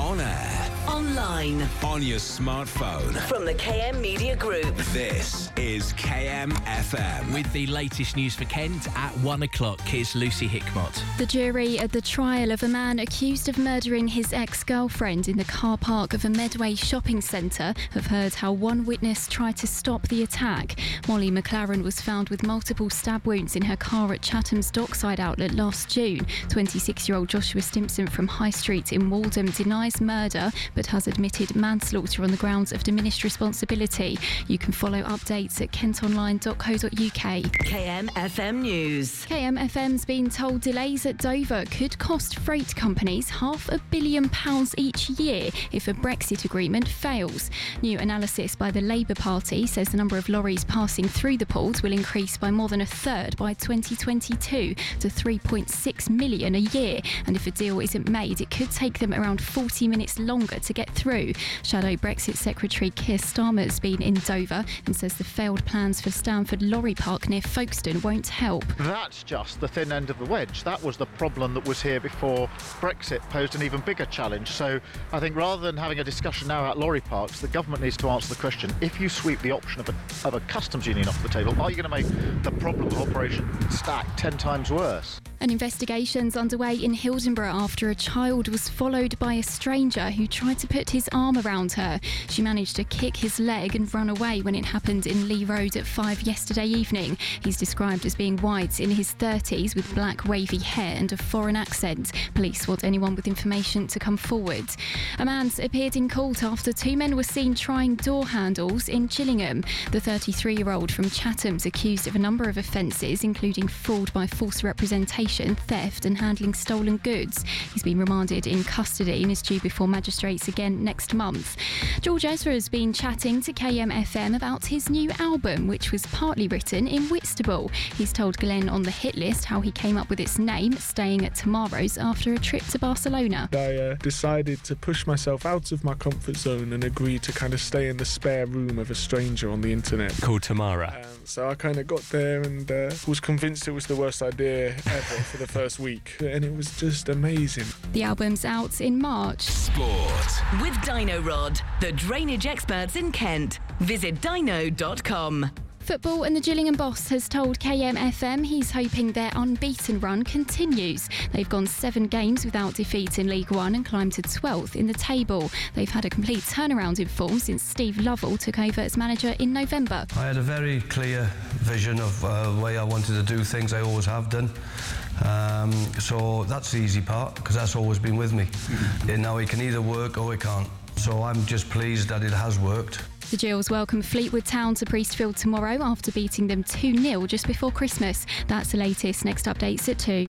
On air. Online. On your smartphone. From the KM Media Group. This is KM FM. With the latest news for Kent at 1 o'clock, here's Lucy Hickmott. The jury at the trial of a man accused of murdering his ex-girlfriend in the car park of a Medway shopping centre have heard how one witness tried to stop the attack. Molly McLaren was found with multiple stab wounds in her car at Chatham's Dockside outlet last June. 26-year-old Joshua Stimpson from High Street in Waltham denies murder but has admitted manslaughter on the grounds of diminished responsibility. You can follow updates at kentonline.co.uk. KM FM News. KM FM's been told delays at Dover could cost freight companies £500 million each year if a Brexit agreement fails. New analysis by the Labour Party says the number of lorries passing through the ports will increase by more than a third by 2022 to 3.6 million a year. And if a deal isn't made, it could take them around 40 minutes longer to get through. Shadow Brexit Secretary Keir Starmer's been in Dover and says the failed plans for Stanford Lorry Park near Folkestone won't help. That's just the thin end of the wedge. That was the problem that was here before Brexit posed an even bigger challenge. So I think rather than having a discussion now about lorry parks, the government needs to answer the question, if you sweep the option of a customs union off the table, are you going to make the problem of Operation Stack 10 times worse? An investigation's underway in Hildenborough after a child was followed by a stranger who tried to put his arm around her. She managed to kick his leg and run away when it happened in Lee Road at 5 yesterday evening. He's described as being white, in his 30s, with black wavy hair and a foreign accent. Police want anyone with information to come forward. A man's appeared in court after two men were seen trying door handles in Gillingham. The 33-year-old from Chatham's accused of a number of offences, including fraud by false representation, theft and handling stolen goods. He's been remanded in custody and is due before magistrates again next month. George Ezra has been chatting to KM FM about his new album, which was partly written in Whitstable. He's told Glenn on the Hit List how he came up with its name, Staying at Tomorrow's, after a trip to Barcelona. I decided to push myself out of my comfort zone and agree to kind of stay in the spare room of a stranger on the internet. Called Tamara. So I kind of got there and was convinced it was the worst idea ever for the first week, and it was just amazing. The album's out in March. Sport. With Dino Rod, the drainage experts in Kent. Visit dino.com. Football, and the Gillingham boss has told KM FM he's hoping their unbeaten run continues. They've gone 7 games without defeat in League One and climbed to 12th in the table. They've had a complete turnaround in form since Steve Lovell took over as manager in November. I had a very clear vision of the way I wanted to do things. I always have done. So that's the easy part, because that's always been with me. And now it can either work or it can't. So I'm just pleased that it has worked. The Gills welcome Fleetwood Town to Priestfield tomorrow after beating them 2-0 just before Christmas. That's the latest. Next updates at 2.